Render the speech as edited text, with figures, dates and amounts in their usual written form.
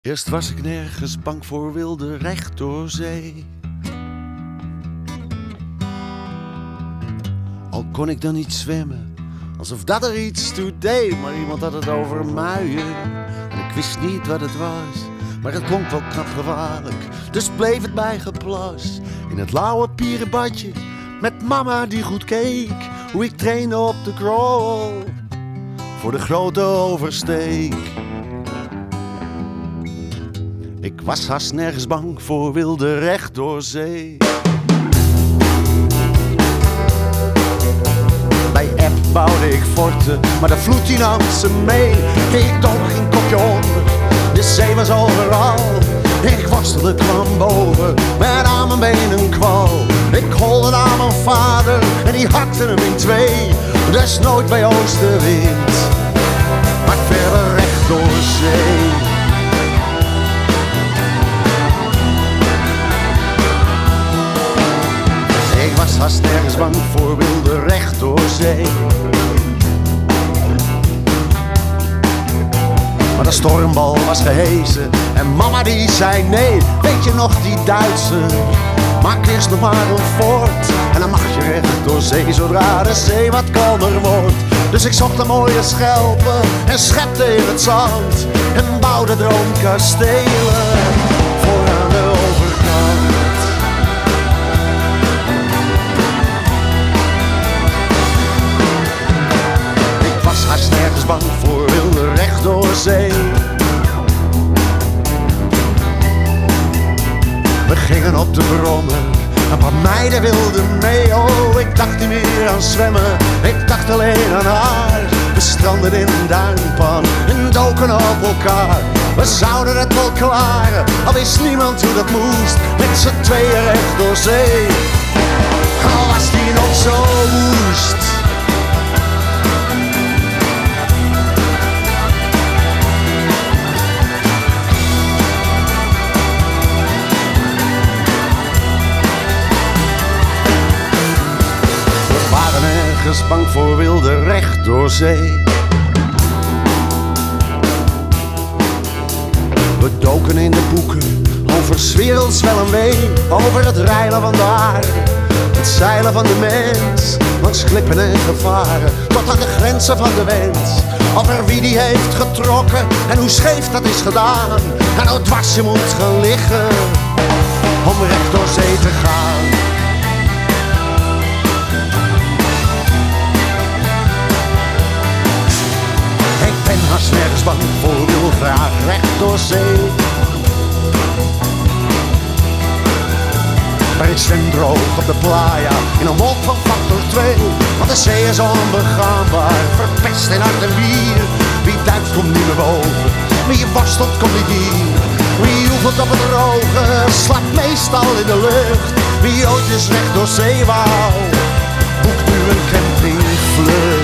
Eerst was ik nergens bang voor, wilde recht door zee. Al kon ik dan niet zwemmen, alsof dat er iets toe deed. Maar iemand had het over muien en ik wist niet wat het was. Maar het klonk wel knap gevaarlijk, dus bleef het bij geplas. In het lauwe pierenbadje, met mama die goed keek. Hoe ik trainde op de crawl, voor de grote oversteek. Ik was haast nergens bang voor, wilde recht door zee. Bij App bouwde ik forten, maar de vloed die nam ze mee. Ik dook geen kopje onder, de zee was overal. Ik worstelde, kwam boven, met aan mijn benen een kwal. Ik holde aan mijn vader en die hakte hem in twee. Dus nooit bij oostenwind, maar verder recht door zee. Ik was haast nergens bang voor, wilde recht door zee. Maar de stormbal was gehezen en mama die zei nee. Weet je nog die Duitser? Maak eerst nog maar een fort en dan mag je recht door zee zodra de zee wat kalmer wordt. Dus ik zocht een mooie schelpen en schepte in het zand en bouwde droomkastelen voor aan de overkant. Ik was haast nergens bang voor, wilde recht door zee. We gingen op de brommen, een paar meiden wilden mee. Oh, ik dacht niet meer aan zwemmen, ik dacht alleen aan haar. We stranden in een duinpan en doken op elkaar. We zouden het wel klaren, al wist niemand hoe dat moest. Met z'n tweeën recht door zee, al was die nog zo woest. Nergens bang voor, wilde recht door zee. We doken in de boeken over 's werelds wel een wee. Over het reilen van de aarde, het zeilen van de mens. Langs klippen en gevaren, tot aan de grenzen van de wens. Over wie die heeft getrokken en hoe scheef dat is gedaan. En hoe dwars je moet gaan liggen om recht door zee te gaan. Haast nergens bang voor, wil graag recht door zee. Maar ik zwem droog op de playa in een wolk van factor 2. Want de zee is onbegaanbaar, verpest in hart en bier. Wie duikt komt niet meer boven, wie worstelt komt niet hier. Wie oefent op het droge, slaapt meestal in de lucht. Wie ooit eens recht door zee wou, boekt nu een campingvlucht.